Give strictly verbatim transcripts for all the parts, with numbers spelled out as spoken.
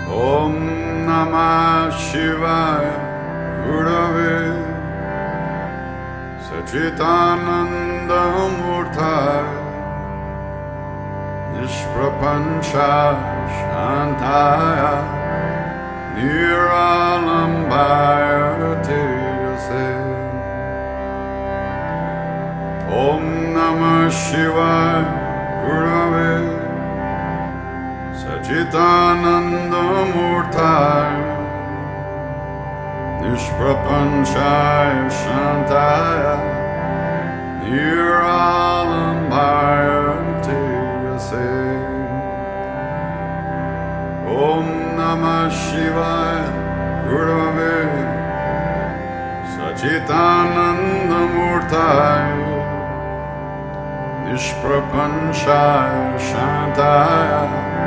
Om Namah Shivaya Gurave Sachitananda Murtaya Nishprapancha Shantaya Niralambaya Tejase. Om Namah Shivaya Gurave Sachitananda Murtaya Nishprapanchaya Shantaya Niralambaya Tejase. Om Namah Shivaya Gurave Sachitananda Murtaya Nishprapanchaya Shantaya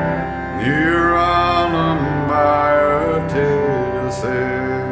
Niralambaya Tejase.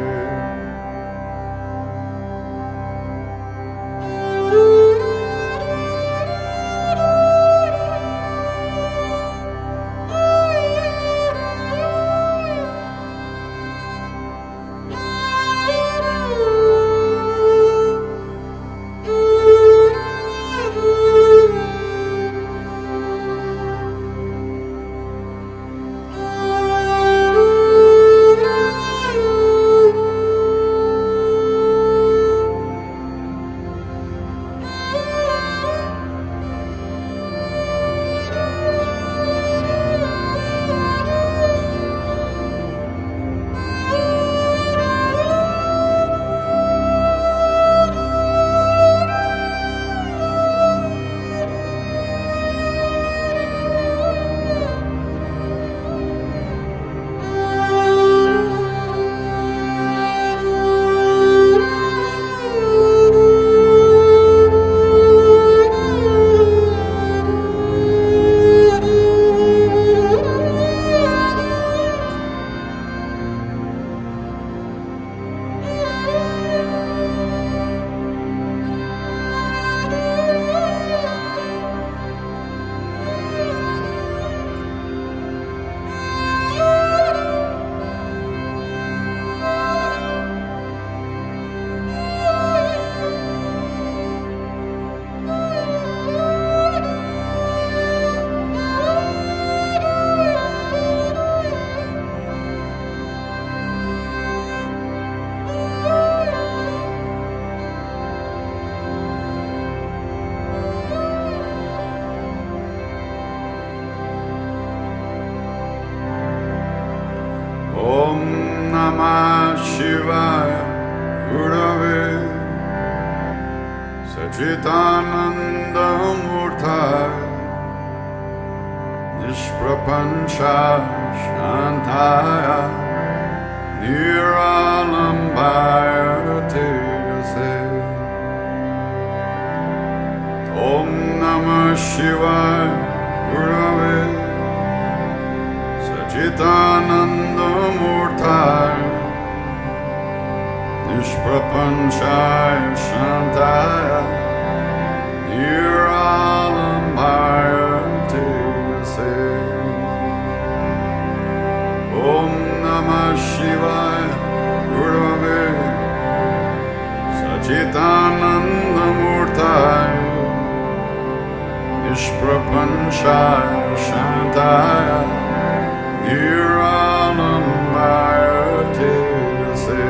Om Namah Shivaya Gurave Sachitananda Murtaya Nishprapanchaya Shantaya Niralambaya Tejase. Om Namah Shivaya Gurave Sachitananda Murtaya Nishprapanchaya Shantaya Niralambaya Tejase. Om Namah Shivaya Gurave Sachitananda Murtaya Nishprapanchaya Shantaya Niralambaya Tejase.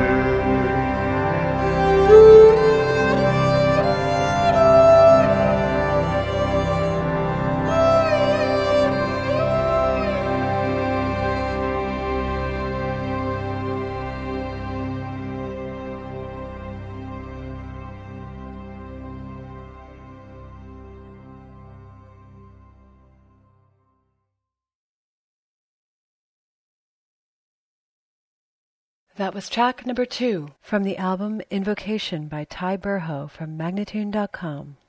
That was track number two from the album Invocation by Ty Burho from Magnatune dot com.